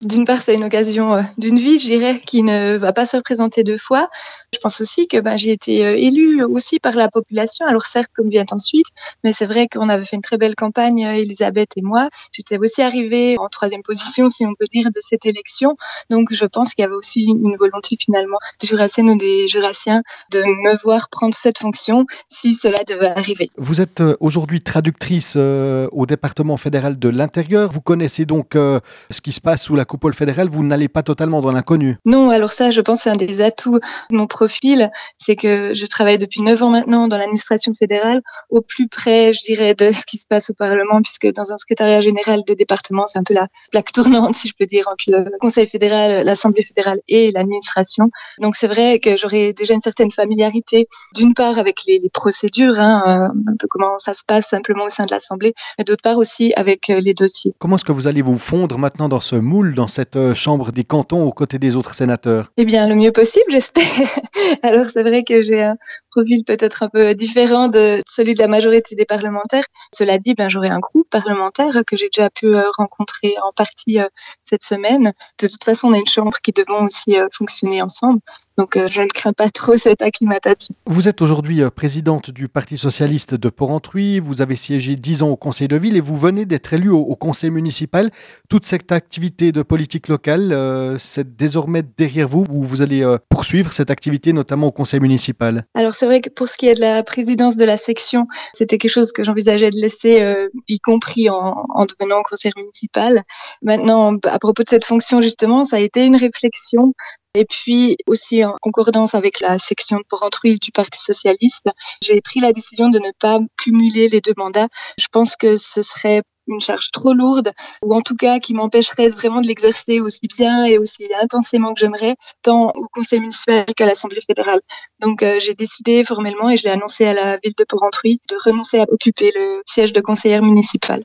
D'une part, c'est une occasion, d'une vie, je dirais, qui ne va pas se représenter 2 fois. Je pense aussi que, j'ai été, élue aussi par la population. Alors certes, comme vient ensuite, mais c'est vrai qu'on avait fait une très belle campagne, Élisabeth et moi. J'étais aussi arrivée en 3e position, si on peut dire, de cette élection. Donc je pense qu'il y avait aussi une volonté finalement des Jurassiennes ou des Jurassiens de me voir prendre cette fonction si cela devait arriver. Vous êtes aujourd'hui traductrice au département fédéral de l'intérieur. Vous connaissez donc ce qui se passe sous la coupole fédérale. Vous n'allez pas totalement dans l'inconnu. Non, alors ça, je pense, c'est un des atouts de mon profil, c'est que je travaille depuis 9 ans maintenant dans l'administration fédérale, au plus près, je dirais, de ce qui se passe au Parlement, puisque dans un secrétariat général de département, c'est un peu la plaque tournante, si je peux dire, entre le Conseil fédéral, l'Assemblée fédérale et l'administration. Donc c'est vrai que j'aurais déjà une certaine familiarité, d'une part avec les procédures, un peu comment ça se passe simplement au sein de l'Assemblée, mais d'autre part aussi avec les dossiers. Comment est-ce que vous allez vous fondre maintenant dans ce moule, dans cette chambre des cantons aux côtés des autres sénateurs? Eh bien, le mieux possible, j'espère. Alors, c'est vrai que j'ai un profil peut-être un peu différent de celui de la majorité des parlementaires. Cela dit, j'aurai un groupe parlementaire que j'ai déjà pu rencontrer en partie cette semaine. De toute façon, on a une chambre qui devront aussi fonctionner ensemble. Donc, je ne crains pas trop cette acclimatation. Vous êtes aujourd'hui présidente du Parti socialiste de Porrentruy, vous avez siégé 10 ans au conseil de ville et vous venez d'être élue au conseil municipal. Toute cette activité de politique locale, c'est désormais derrière vous, où vous allez poursuivre cette activité, notamment au conseil municipal. Alors, c'est vrai que pour ce qui est de la présidence de la section, c'était quelque chose que j'envisageais de laisser, y compris en devenant conseillère municipale. Maintenant, à propos de cette fonction, justement, ça a été une réflexion. Et puis aussi en concordance avec la section de Porrentruy du Parti socialiste, j'ai pris la décision de ne pas cumuler les 2 mandats. Je pense que ce serait une charge trop lourde ou en tout cas qui m'empêcherait vraiment de l'exercer aussi bien et aussi intensément que j'aimerais, tant au conseil municipal qu'à l'Assemblée fédérale. Donc j'ai décidé formellement et je l'ai annoncé à la ville de Porrentruy de renoncer à occuper le siège de conseillère municipale.